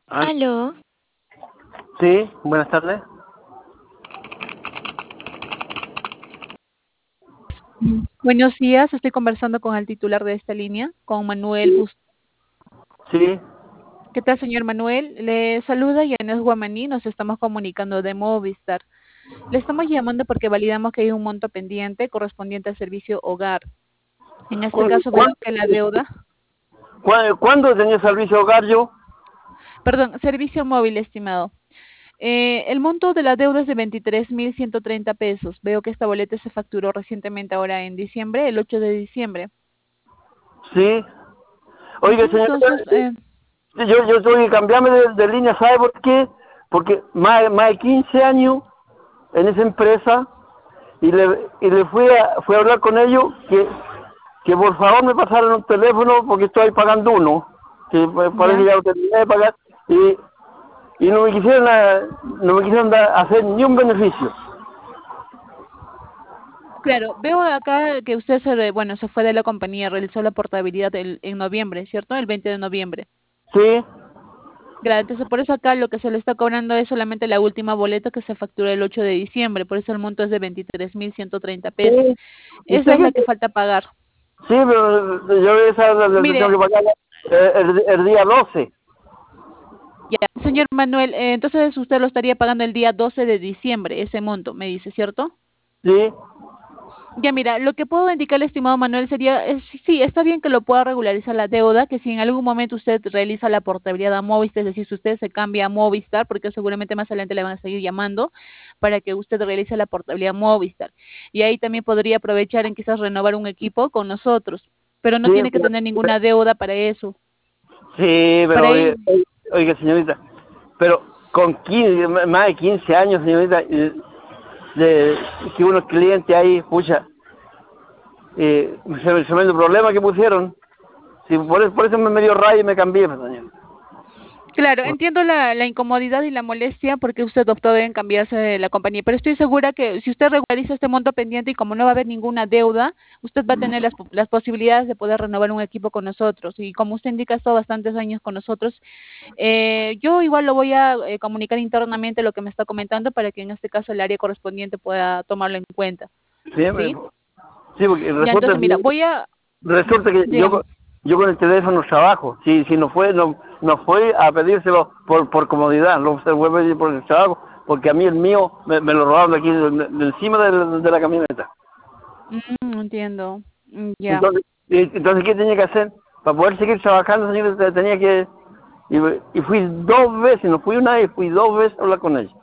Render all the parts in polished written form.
Ah, Aló, sí, buenas tardes. Buenos días, estoy conversando con el titular de esta línea, con Manuel Bus. Sí, ¿Qué tal, señor Manuel? Le saluda Yanes Guamaní, nos estamos comunicando de Movistar. Le estamos llamando porque validamos que hay un monto pendiente correspondiente al servicio hogar. En este ¿Cuándo, caso veo que la deuda, cuándo tenía servicio hogar yo? perdón, servicio móvil, estimado. El monto de la deuda es de 23.130 pesos. Veo que esta boleta se facturó recientemente ahora en diciembre, el 8 de diciembre. Sí. Oiga, Ujú. señorita, Entonces, yo tuve que cambiarme de línea, ¿sabe por qué? Porque más de 15 años en esa empresa y le fui a hablar con ellos que por favor me pasaran un teléfono porque estoy pagando uno, que parece ya. que ya lo terminé de pagar y no me quisieron hacer ni un beneficio. Claro, veo acá que usted bueno, se fue de la compañía, realizó la portabilidad en noviembre, ¿cierto? El 20 de noviembre. Sí, Claro, entonces por eso acá lo que se le está cobrando es solamente la última boleta que se facturó el 8 de diciembre, por eso el monto es de 23.130 pesos. sí. Esa ¿Usted es la qué? que falta pagar. Sí, pero yo esa la tengo Mire, que pagar el día 12. ya, señor Manuel, entonces usted lo estaría pagando el día 12 de diciembre, ese monto, me dice, ¿cierto? Sí, Ya mira, lo que puedo indicarle, estimado Manuel, sería, sí, está bien que lo pueda regularizar la deuda, que si en algún momento usted realiza la portabilidad a Movistar, es decir, si usted se cambia a Movistar, porque seguramente más adelante le van a seguir llamando para que usted realice la portabilidad a Movistar. Y ahí también podría aprovechar en quizás renovar un equipo con nosotros, pero no sí, tiene que tener ninguna deuda para eso. sí, pero Para ello, oiga, señorita, pero con 15, más de 15 años, señorita, de, que unos clientes ahí, pucha, se me dio el problema que pusieron. Sí, por eso me dio rabia y me cambié, pues, señor. claro, entiendo la incomodidad y la molestia porque usted optó en cambiarse de la compañía, pero estoy segura que si usted regulariza este monto pendiente y como no va a haber ninguna deuda, usted va a tener las posibilidades de poder renovar un equipo con nosotros. Y como usted indica, ha estado bastantes años con nosotros, yo igual lo voy a comunicar internamente lo que me está comentando para que en este caso el área correspondiente pueda tomarlo en cuenta. Sí, ¿Sí? sí, porque Ya, resulta, entonces, mira, voy a, resulta que dígame. yo con el teléfono trabajo. Si no fue a pedírselo por comodidad, no se fue a pedir por el trabajo, porque a mí el mío me lo robaron de aquí, de encima de la camioneta. Entiendo. Ya. Entonces, ¿qué tenía que hacer? Para poder seguir trabajando, señor, tenía que... Y fui 2 veces, no fui una vez, fui 2 veces a hablar con ella.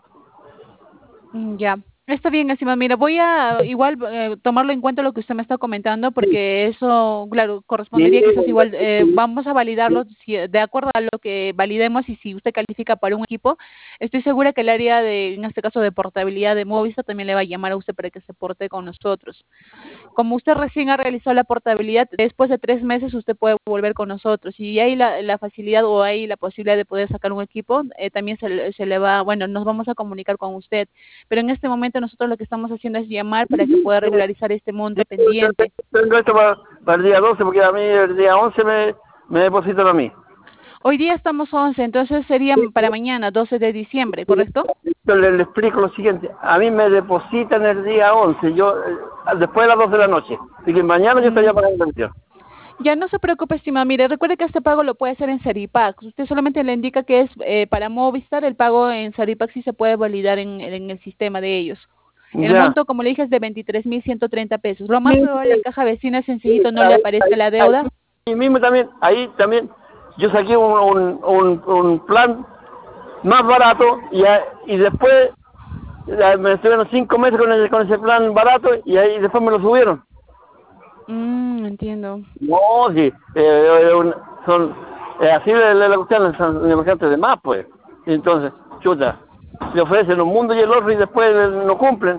Ya, está bien, estimado. Mira, voy a igual tomarlo en cuenta lo que usted me está comentando, porque eso, claro, Sí, correspondería quizás igual, vamos a validarlo sí, de acuerdo a lo que validemos y si usted califica para un equipo, estoy segura que el área de, en este caso de portabilidad de Movistar también le va a llamar a usted para que se porte con nosotros. Como usted recién ha realizado la portabilidad, después de 3 meses usted puede volver con nosotros. Y hay la facilidad o hay la posibilidad de poder sacar un equipo, también se le va, bueno, nos vamos a comunicar con usted. Pero en este momento nosotros lo que estamos haciendo es llamar para que pueda regularizar este monto pendiente. tengo esto para el día 12 porque a mí el día 11 me depositan a mí. Hoy día estamos 11, entonces sería para mañana, 12 de diciembre, ¿correcto? Yo le explico lo siguiente, a mí me depositan el día 11 yo después de las 12 de la noche, y que mañana yo Mm, estaría pagando la pensión. Ya no se preocupe, estimado. Mire, recuerde que este pago lo puede hacer en Seripack. Usted solamente le indica que es para Movistar, el pago en Seripack sí se puede validar en el sistema de ellos. El Ya. monto, como le dije, es de 23.130 pesos. Lo más Sí, probable en caja vecina sencillito no le ahí, aparezca la deuda. ahí mismo también, ahí también, yo saqué un plan más barato y después me estuvieron 5 meses con ese plan barato y ahí después me lo subieron. Entiendo. No, sí, son así le gustan los negociantes de más, pues. Y entonces, chuta, le ofrecen un mundo y el otro y después no cumplen.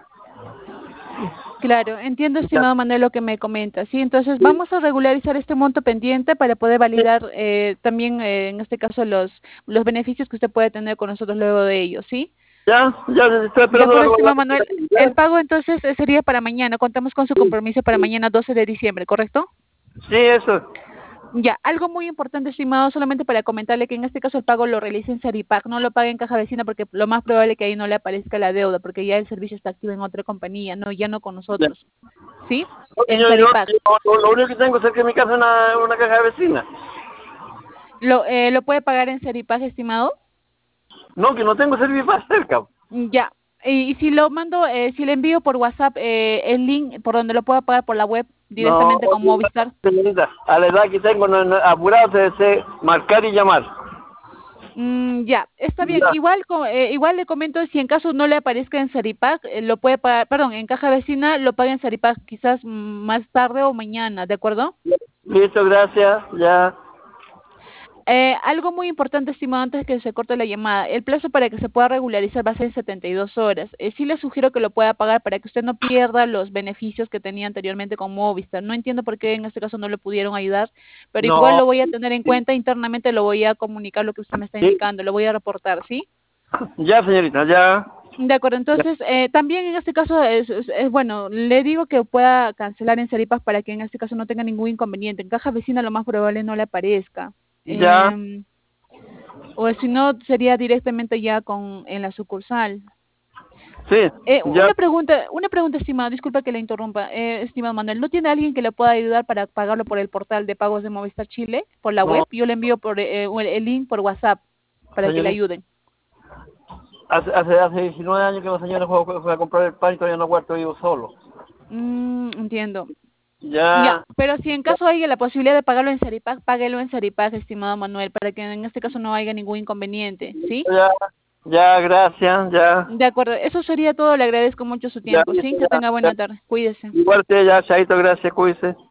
Claro, entiendo, Ya. estimado Manuel, lo que me comenta. Sí, entonces vamos a regularizar este monto pendiente para poder validar también, en este caso, los beneficios que usted puede tener con nosotros luego de ello, ¿sí? Ya estoy De esperando acuerdo, la estimado Manuel. El ya. pago entonces sería para mañana. Contamos con su compromiso para mañana 12 de diciembre, ¿correcto? Sí, eso. Ya, algo muy importante, estimado, solamente para comentarle que en este caso el pago lo realice en Seripac, no lo pague en caja vecina porque lo más probable es que ahí no le aparezca la deuda, porque ya el servicio está activo en otra compañía, no, ya no con Ya. nosotros, ¿sí? Porque En Seripac. lo único que tengo cerca de mi casa es una caja de vecina. ¿Lo puede pagar en Seripac, estimado? No, que no tengo servicio más cerca. Ya. Y si lo mando, si le envío por WhatsApp el link por donde lo pueda pagar por la web No, directamente con Movistar. señorita, a la edad que tengo, apurado se sé marcar y llamar. Ya, está bien. Ya. Igual le comento, si en caso no le aparezca en Seripac, lo puede pagar, perdón, en caja vecina lo paga en Seripac quizás más tarde o mañana, ¿de acuerdo? Listo, gracias, ya. Algo muy importante, estimado, antes que se corte la llamada, el plazo para que se pueda regularizar va a ser en 72 horas. Sí le sugiero que lo pueda pagar para que usted no pierda los beneficios que tenía anteriormente con Movistar. No entiendo por qué en este caso no le pudieron ayudar, pero igual No, lo voy a tener en cuenta, internamente lo voy a comunicar lo que usted me está sí. indicando, lo voy a reportar, ¿sí? Ya, señorita, ya. De acuerdo, Ya. entonces también en este caso bueno, le digo que pueda cancelar en Seripas para que en este caso no tenga ningún inconveniente. En caja vecina lo más probable no le aparezca. Ya. O si no, sería directamente ya en la sucursal. Sí, ya. Una pregunta, estimado, disculpa que le interrumpa, estimado Manuel, ¿no tiene alguien que le pueda ayudar para pagarlo por el portal de pagos de Movistar Chile, por la web? No, Yo le envío por el link por WhatsApp para que le señorita, ayuden. hace 19 años que la señora fue a comprar el pan y todavía no aguanto vivo solo. Entiendo. Ya, Ya, pero si en caso haya la posibilidad de pagarlo en Seripac, páguelo en Seripac, estimado Manuel, para que en este caso no haya ningún inconveniente, ¿sí? ya, ya, gracias, ya. De acuerdo, eso sería todo, le agradezco mucho su Ya, tiempo, ¿sí? Que tenga buena tarde, cuídese. igual que ya, Chaito, gracias, cuídese.